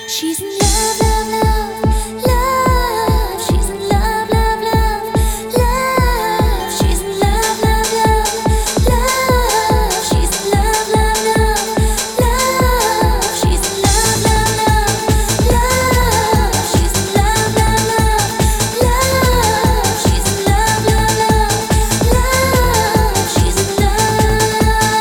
She's in love, love, love, love. She's in love, love, love, love. She's in love, love, love, love. She's in love, love, love, love. She's in love, love, love, love. She's in love, love, love, love. She's in love, love, love, love. She's in love.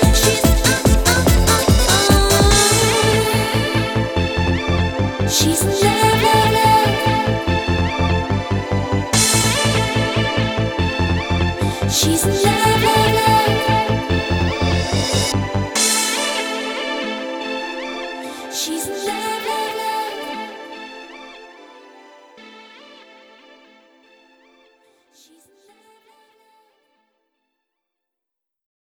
She's